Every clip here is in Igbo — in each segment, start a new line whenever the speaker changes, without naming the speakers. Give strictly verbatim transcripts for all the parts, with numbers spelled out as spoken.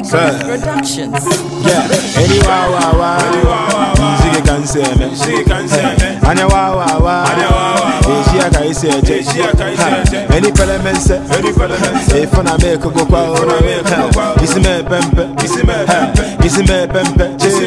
Productions.
Yeah, any wow wow wow. She can say me. She can say me. Anya wow wow wow. She a kai say je. Any parliament say. Any parliament say. If na make go kwa. Isi me pempe. Isi me pempe. Isi me pempe.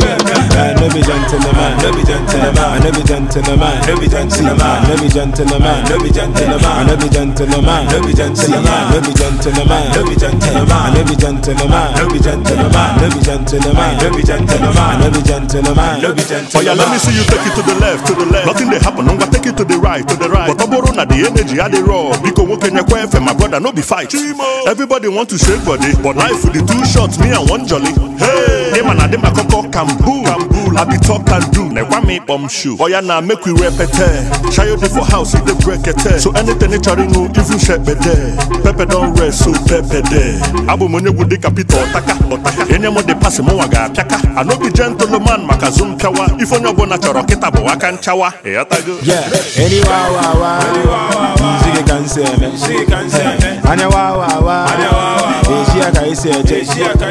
No be gentleman. No be gentleman. No be gentleman. No be gentleman. No be gentleman. No be gentleman. No be gentleman. No be gentleman. No be gentleman. No be gentleman. No be gentleman. No be gentleman. No be gentleman. No be gentleman. No be gentleman. No be gentleman.
Oh yeah, let me see you take it to the left, to the left. Nothing they happen, I'm gonna take it to the right, to the right. But tomorrow na the energy I dey raw. Because what can you quench my brother? No be fight. Chimo. Everybody want to shake body, but life with the two shots, me and one jolly. Hey, them and them a koko kambu, kambu. I be talk and do. Now why me bomb shoe? Oh yeah, now make we repete. Shy you for house, if they break it. So anything they try no, even shake be there. Pepe don't rest, so pepe there. Abu money would the capital taka, otaka. Any more they pass mo waga piaka. I no be gentleman, makazum kawa. If on your bona choroketa bo wakan chawa. Hey, atago.
Yeah, any wow wow wow. She can say me. She can say me. Anya wow wow wow. She a kai say je.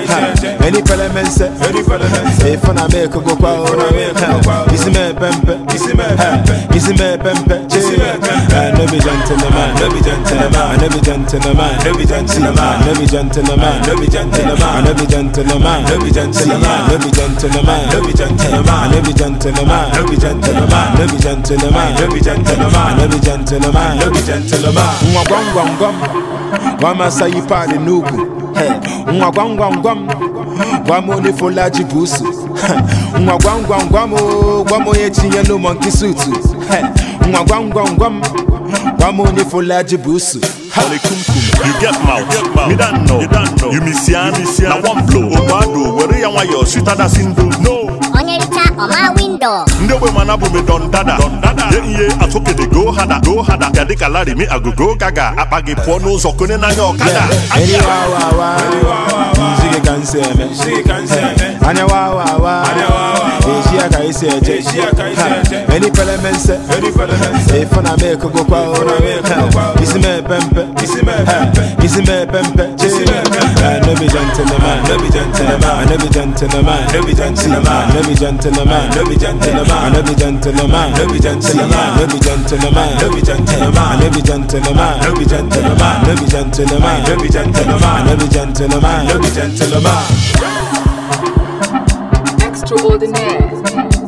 Any parliament say. Any parliament say. If na make go kwa. Isi me pempe. Isi me pempe. Isi me pempe. No be gentleman. No be gentleman. No be gentleman. No be gentleman. No be gentleman. No be gentleman. No be gentleman. No be gentleman. No be gentleman. No be gentleman. No be gentleman. No be gentleman. No be gentleman. No be gentleman. No be gentleman. No be gentleman. Mwa gwam gwam gwam. Wama sayi pale nugu. Mwa gwam gwam gwam. Gwamo ni folaji busu. Mwa gwam gwam gwamo. Gwamo ye chinye no monkey suit. Mwa gwam gwam gwam. Gwamo ni folaji busu.
Holy kumkum, you get mouth, me don't know, you don't know. You miss yan, miss yan. Now one blow, Obado, where you want your sweeter than single. No.
On your return on my window.
No way manabu me don dada, don dada. Yeah yeah, I took it go harder, go harder. Yadika lari me I go go gaga. Apagi pono zokone na yo kada.
Any wow wow wow. She can say me. She can say me. Anya wow wow wow. She a kai say je. Any parliament say. Any parliament say. If na make go kwa. Isi me pempe. Isi me pempe. Isi me pempe. No be gentleman. No be gentleman. No be gentleman. No be gentleman. No be gentleman. No be gentleman. No be gentleman. No be gentleman. No be gentleman. No be gentleman. No be gentleman. No be gentleman. No be gentleman. No be gentleman. No be gentleman. No be gentleman.
Extraordinaire.